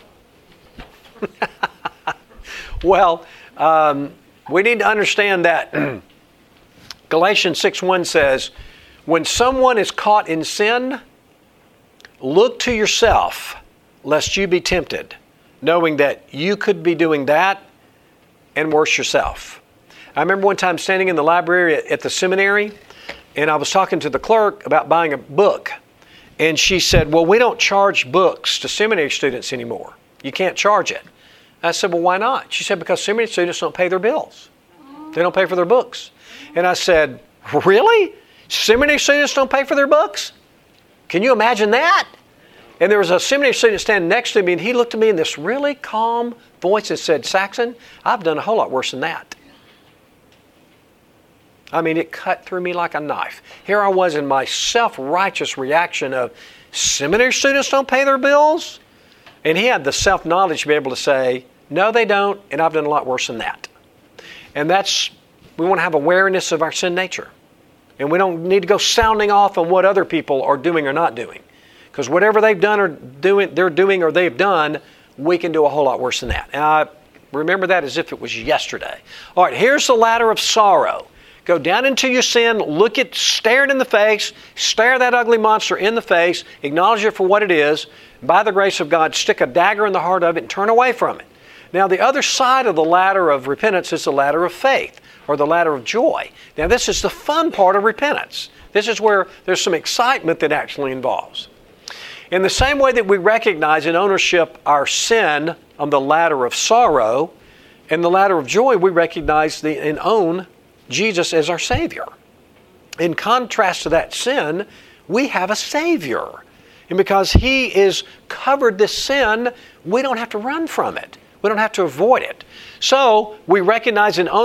Well, we need to understand that Galatians 6:1 says, when someone is caught in sin, look to yourself, lest you be tempted, knowing that you could be doing that and worse yourself. I remember one time standing in the library at the seminary, and I was talking to the clerk about buying a book. And she said, well, we don't charge books to seminary students anymore. You can't charge it. I said, well, why not? She said, because seminary students don't pay their bills. They don't pay for their books. And I said, really? Seminary students don't pay for their books? Can you imagine that? And there was a seminary student standing next to me, and he looked at me in this really calm voice and said, Saxon, I've done a whole lot worse than that. I mean, it cut through me like a knife. Here I was in my self-righteous reaction of, seminary students don't pay their bills? And he had the self-knowledge to be able to say, no, they don't, and I've done a lot worse than that. And we want to have awareness of our sin nature. And we don't need to go sounding off on what other people are doing or not doing. Because whatever they've done or they're doing or they've done, we can do a whole lot worse than that. And I remember that as if it was yesterday. All right, here's the ladder of sorrow. Go down into your sin, stare it in the face, stare that ugly monster in the face, acknowledge it for what it is, by the grace of God, stick a dagger in the heart of it and turn away from it. Now, the other side of the ladder of repentance is the ladder of faith, or the ladder of joy. Now, this is the fun part of repentance. This is where there's some excitement that actually involves. In the same way that we recognize in ownership our sin on the ladder of sorrow, in the ladder of joy, we recognize and own Jesus as our Savior. In contrast to that sin, we have a Savior. And because He is covered this sin, we don't have to run from it. We don't have to avoid it. So we recognize and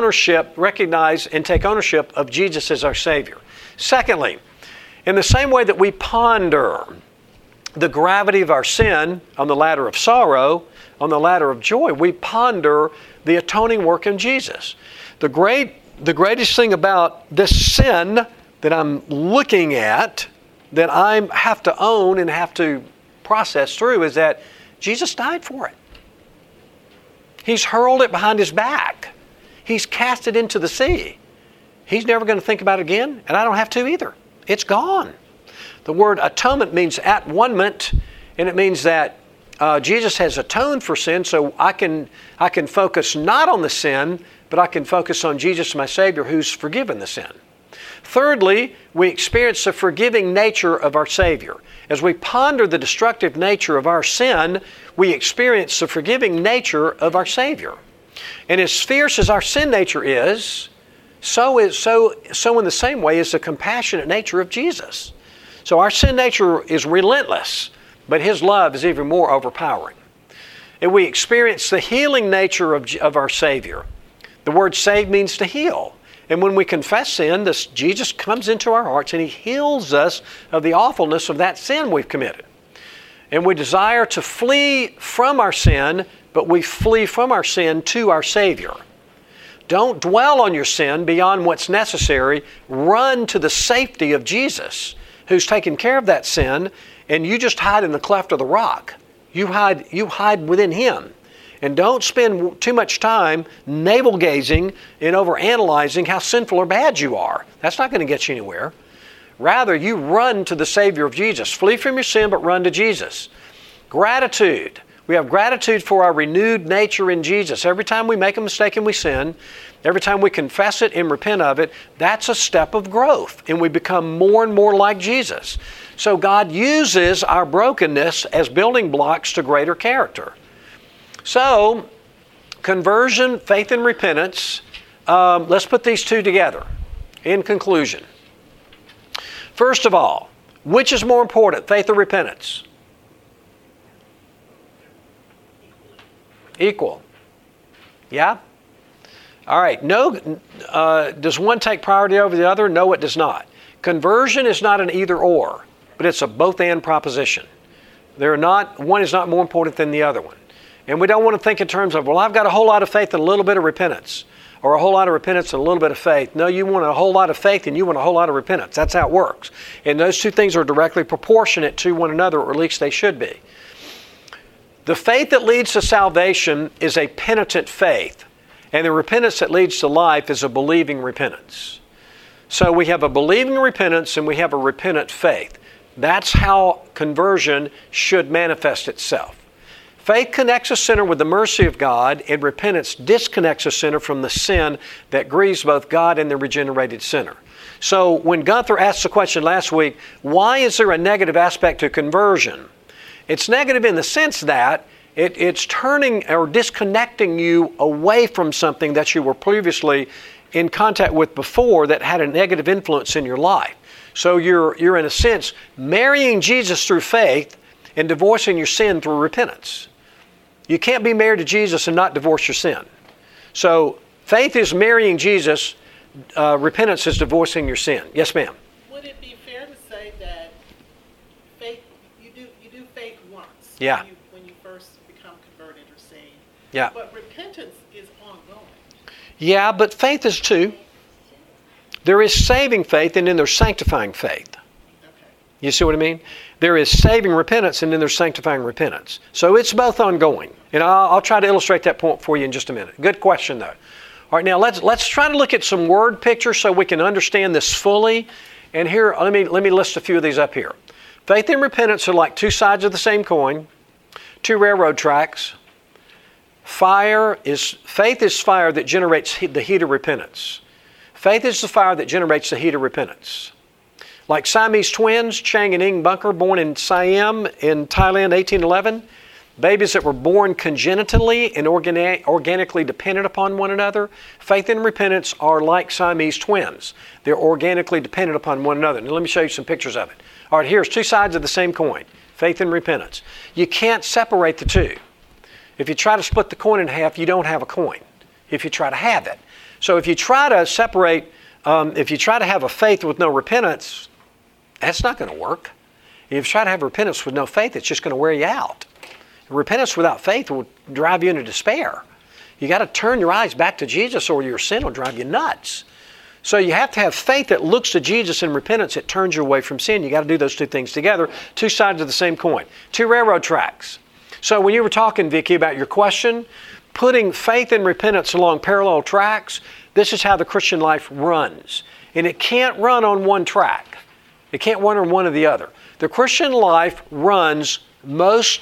take ownership of Jesus as our Savior. Secondly, in the same way that we ponder the gravity of our sin on the ladder of sorrow, on the ladder of joy, we ponder the atoning work of Jesus. The greatest thing about this sin that I'm looking at, that I have to own and have to process through, is that Jesus died for it. He's hurled it behind His back. He's cast it into the sea. He's never going to think about it again, and I don't have to either. It's gone. The word atonement means at one-ment, and it means that Jesus has atoned for sin, so I can focus not on the sin, but I can focus on Jesus, my Savior, who's forgiven the sin. Thirdly, we experience the forgiving nature of our Savior. As we ponder the destructive nature of our sin, we experience the forgiving nature of our Savior. And as fierce as our sin nature is, so in the same way is the compassionate nature of Jesus. So our sin nature is relentless, but His love is even more overpowering. And we experience the healing nature of our Savior. The word save means to heal. And when we confess sin, Jesus comes into our hearts and He heals us of the awfulness of that sin we've committed. And we desire to flee from our sin, but we flee from our sin to our Savior. Don't dwell on your sin beyond what's necessary. Run to the safety of Jesus, who's taken care of that sin, and you just hide in the cleft of the rock. You hide within Him. And don't spend too much time navel-gazing and overanalyzing how sinful or bad you are. That's not going to get you anywhere. Rather, you run to the Savior of Jesus. Flee from your sin, but run to Jesus. Gratitude. We have gratitude for our renewed nature in Jesus. Every time we make a mistake and we sin, every time we confess it and repent of it, that's a step of growth, and we become more and more like Jesus. So God uses our brokenness as building blocks to greater character. So, conversion, faith, and repentance, let's put these two together. In conclusion, first of all, which is more important, faith or repentance? Equal. Yeah? All right. No. Does one take priority over the other? No, it does not. Conversion is not an either or, but it's a both and proposition. One is not more important than the other one. And we don't want to think in terms of, well, I've got a whole lot of faith and a little bit of repentance, or a whole lot of repentance and a little bit of faith. No, you want a whole lot of faith and you want a whole lot of repentance. That's how it works. And those two things are directly proportionate to one another, or at least they should be. The faith that leads to salvation is a penitent faith, and the repentance that leads to life is a believing repentance. So we have a believing repentance and we have a repentant faith. That's how conversion should manifest itself. Faith connects a sinner with the mercy of God, and repentance disconnects a sinner from the sin that grieves both God and the regenerated sinner. So when Gunther asked the question last week, why is there a negative aspect to conversion? It's negative in the sense that it's turning or disconnecting you away from something that you were previously in contact with before that had a negative influence in your life. So you're in a sense marrying Jesus through faith and divorcing your sin through repentance. You can't be married to Jesus and not divorce your sin. So faith is marrying Jesus, repentance is divorcing your sin. Yes, ma'am. Would it be fair to say that faith, you do faith once? Yeah. When you first become converted or saved. Yeah. But repentance is ongoing. Yeah, but faith is two. There is saving faith and then there's sanctifying faith. Okay. You see what I mean? There is saving repentance and then there's sanctifying repentance. So it's both ongoing. And I'll try to illustrate that point for you in just a minute. Good question though. All right, now let's try to look at some word pictures so we can understand this fully. And here, let me list a few of these up here. Faith and repentance are like two sides of the same coin, two railroad tracks. Faith is fire that generates the heat of repentance. Faith is the fire that generates the heat of repentance. Like Siamese twins, Chang and Ing Bunker, born in Siam in Thailand, 1811. Babies that were born congenitally and organically dependent upon one another. Faith and repentance are like Siamese twins. They're organically dependent upon one another. Now let me show you some pictures of it. All right, here's two sides of the same coin. Faith and repentance. You can't separate the two. If you try to split the coin in half, you don't have a coin. If you try to have it. So if you try to separate, if you try to have a faith with no repentance, that's not going to work. If you try to have repentance with no faith, it's just going to wear you out. Repentance without faith will drive you into despair. You got to turn your eyes back to Jesus or your sin will drive you nuts. So you have to have faith that looks to Jesus, and repentance that turns you away from sin. You got to do those two things together, two sides of the same coin. Two railroad tracks. So when you were talking, Vicki, about your question, putting faith and repentance along parallel tracks, this is how the Christian life runs. And it can't run on one track. It can't run on one or the other. The Christian life runs most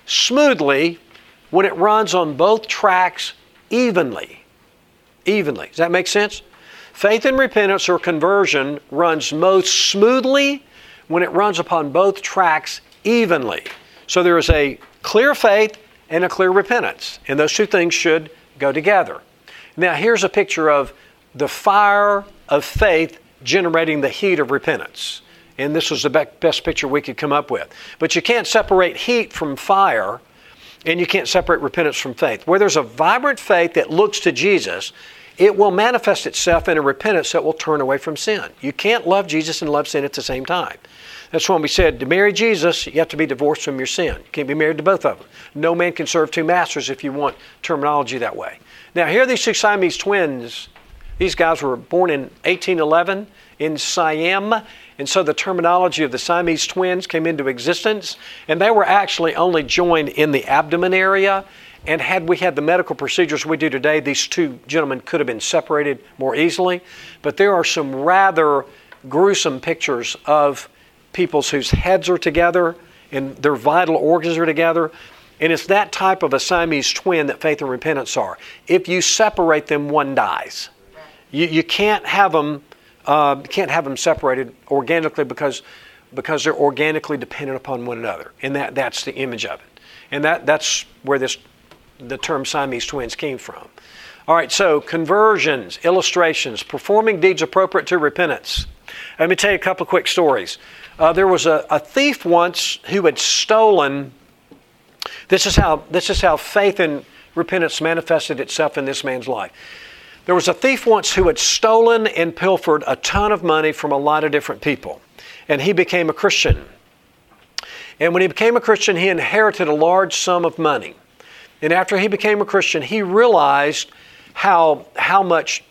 smoothly when it runs on both tracks evenly. Evenly. Does that make sense? Faith and repentance or conversion runs most smoothly when it runs upon both tracks evenly. So there is a clear faith and a clear repentance. And those two things should go together. Now here's a picture of the fire of faith generating the heat of repentance. And this was the best picture we could come up with. But you can't separate heat from fire, and you can't separate repentance from faith. Where there's a vibrant faith that looks to Jesus, it will manifest itself in a repentance that will turn away from sin. You can't love Jesus and love sin at the same time. That's when we said to marry Jesus, you have to be divorced from your sin. You can't be married to both of them. No man can serve two masters if you want terminology that way. Now here are these two Siamese twins. These guys were born in 1811 in Siam. And so the terminology of the Siamese twins came into existence. And they were actually only joined in the abdomen area. And had we had the medical procedures we do today, these two gentlemen could have been separated more easily. But there are some rather gruesome pictures of people whose heads are together and their vital organs are together. And it's that type of a Siamese twin that faith and repentance are. If you separate them, one dies. You can't have them separated organically because they're organically dependent upon one another. And that's the image of it. And that's where the term Siamese twins came from. All right, so conversions, illustrations, performing deeds appropriate to repentance. Let me tell you a couple of quick stories. There was a thief once who had stolen. This is how faith and repentance manifested itself in this man's life. There was a thief once who had stolen and pilfered a ton of money from a lot of different people. And he became a Christian. And when he became a Christian, he inherited a large sum of money. And after he became a Christian, he realized how much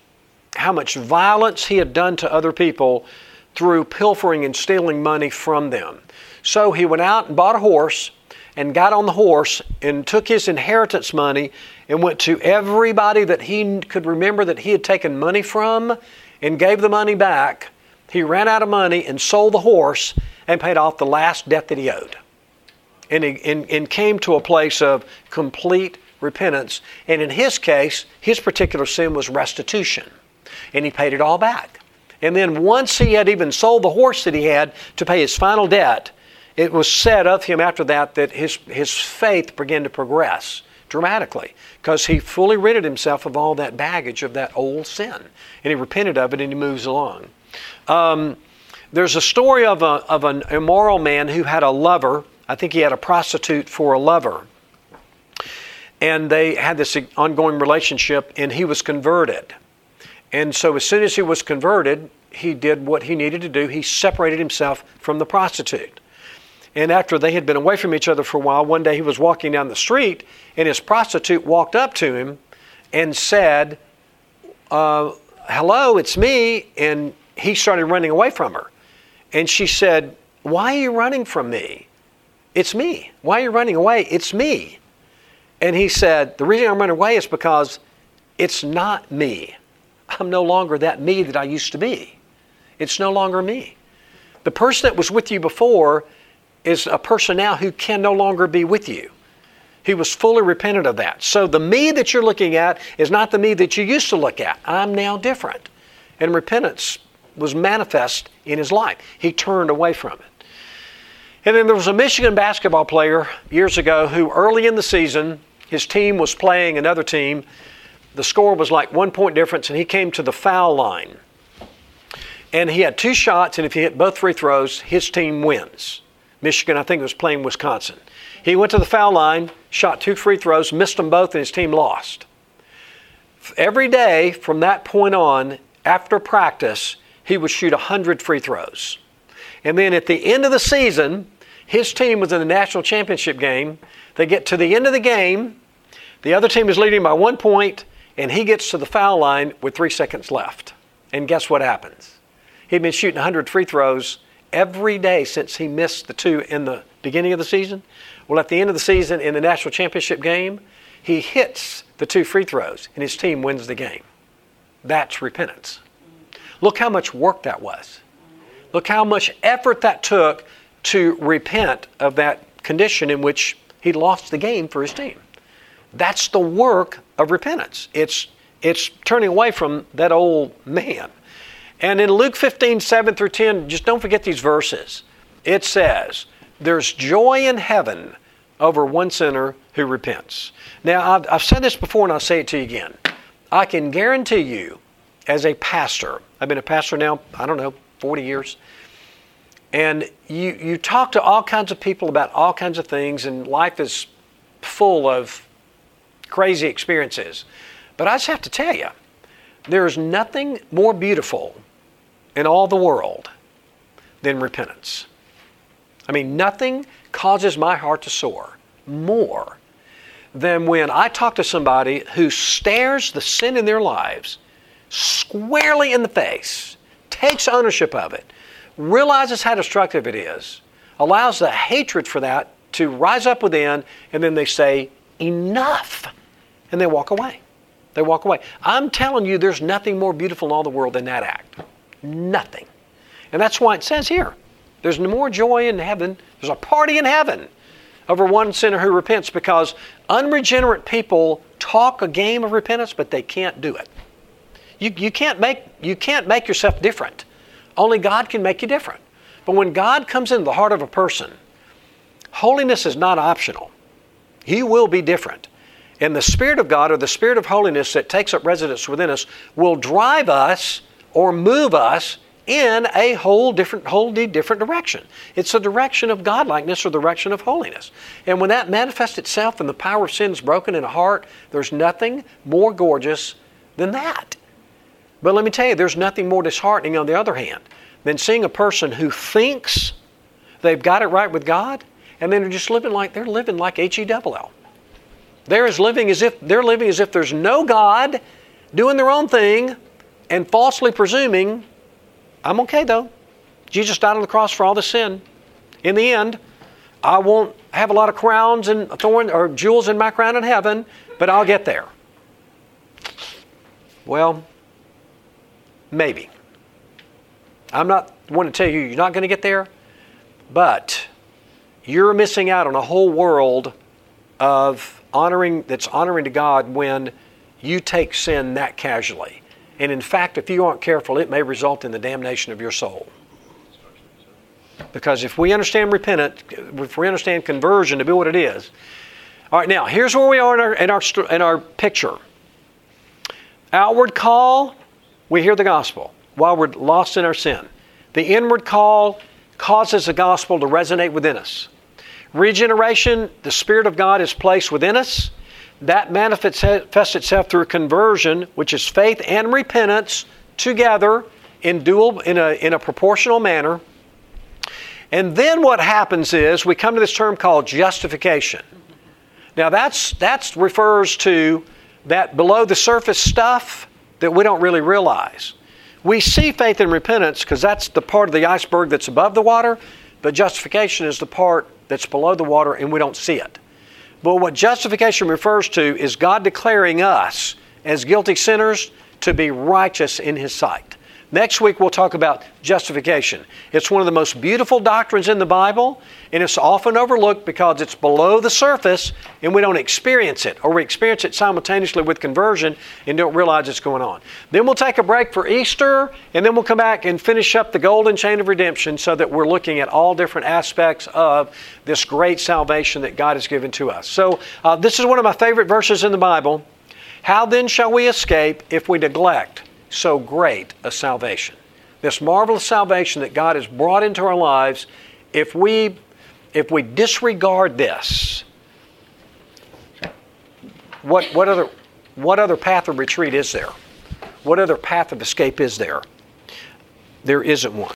violence he had done to other people through pilfering and stealing money from them. So he went out and bought a horse, and got on the horse and took his inheritance money and went to everybody that he could remember that he had taken money from and gave the money back. He ran out of money and sold the horse and paid off the last debt that he owed. And came to a place of complete repentance. And in his case, his particular sin was restitution. And he paid it all back. And then once he had even sold the horse that he had to pay his final debt, it was said of him after that that his faith began to progress dramatically because he fully ridded himself of all that baggage of that old sin. And he repented of it and he moves along. There's a story of an immoral man who had a lover. I think he had a prostitute for a lover. And they had this ongoing relationship and he was converted. And so as soon as he was converted, he did what he needed to do. He separated himself from the prostitute. And after they had been away from each other for a while, one day he was walking down the street and his prostitute walked up to him and said, hello, it's me. And he started running away from her. And she said, why are you running from me? It's me. Why are you running away? It's me. And he said, the reason I'm running away is because it's not me. I'm no longer that me that I used to be. It's no longer me. The person that was with you before is a person now who can no longer be with you. He was fully repentant of that. So the me that you're looking at is not the me that you used to look at. I'm now different. And repentance was manifest in his life. He turned away from it. And then there was a Michigan basketball player years ago who early in the season, his team was playing another team. The score was like 1 point difference, and he came to the foul line. And he had 2 shots, and if he hit both free throws, his team wins. Michigan, I think, was playing Wisconsin. He went to the foul line, shot 2 free throws, missed them both, and his team lost. Every day from that point on, after practice, he would shoot 100 free throws. And then at the end of the season, his team was in the national championship game. They get to the end of the game. The other team is leading by 1 point, and he gets to the foul line with 3 seconds left. And guess what happens? He'd been shooting 100 free throws every day since he missed the 2 in the beginning of the season. Well, at the end of the season in the national championship game, he hits the 2 free throws, and his team wins the game. That's repentance. Look how much work that was. Look how much effort that took to repent of that condition in which he lost the game for his team. That's the work of repentance. It's turning away from that old man. And in Luke 15, 7 through 10, just don't forget these verses. It says, there's joy in heaven over one sinner who repents. Now, I've said this before and I'll say it to you again. I can guarantee you, as a pastor, I've been a pastor now, 40 years. And you talk to all kinds of people about all kinds of things, and life is full of crazy experiences. But I just have to tell you, there is nothing more beautiful in all the world than repentance. I mean, nothing causes my heart to soar more than when I talk to somebody who stares the sin in their lives squarely in the face, takes ownership of it, realizes how destructive it is, allows the hatred for that to rise up within, and then they say, enough, and they walk away. They walk away. I'm telling you, there's nothing more beautiful in all the world than that act. Nothing. And that's why it says here, there's no more joy in heaven. There's a party in heaven over one sinner who repents, because unregenerate people talk a game of repentance, but they can't do it. You can't make yourself different. Only God can make you different. But when God comes into the heart of a person, holiness is not optional. He will be different. And the Spirit of God, or the Spirit of holiness that takes up residence within us, will drive us or move us in a wholly different direction. It's a direction of godlikeness or the direction of holiness. And when that manifests itself and the power of sin is broken in a heart, there's nothing more gorgeous than that. But let me tell you, there's nothing more disheartening, on the other hand, than seeing a person who thinks they've got it right with God, and then they're living like H-E-double-L. They're living as if there's no God, doing their own thing, and falsely presuming, I'm okay though. Jesus died on the cross for all the sin. In the end, I won't have a lot of crowns and thorns or jewels in my crown in heaven, but I'll get there. Well, maybe. I'm not one to tell you you're not going to get there, but you're missing out on a whole world of honoring to God when you take sin that casually. And in fact, if you aren't careful, it may result in the damnation of your soul. Because if we understand conversion to be what it is. All right, now here's where we are in our picture. Outward call, we hear the gospel while we're lost in our sin. The inward call causes the gospel to resonate within us. Regeneration, the Spirit of God is placed within us. That manifests itself through conversion, which is faith and repentance together in a proportional manner. And then what happens is we come to this term called justification. Now that refers to that below the surface stuff that we don't really realize. We see faith and repentance because that's the part of the iceberg that's above the water, but justification is the part that's below the water and we don't see it. But what justification refers to is God declaring us as guilty sinners to be righteous in His sight. Next week we'll talk about justification. It's one of the most beautiful doctrines in the Bible, and it's often overlooked because it's below the surface and we don't experience it, or we experience it simultaneously with conversion and don't realize it's going on. Then we'll take a break for Easter, and then we'll come back and finish up the golden chain of redemption so that we're looking at all different aspects of this great salvation that God has given to us. So this is one of my favorite verses in the Bible. How then shall we escape if we neglect so great a salvation? This marvelous salvation that God has brought into our lives, if we disregard this, what other path of retreat is there? What other path of escape is there? There isn't one.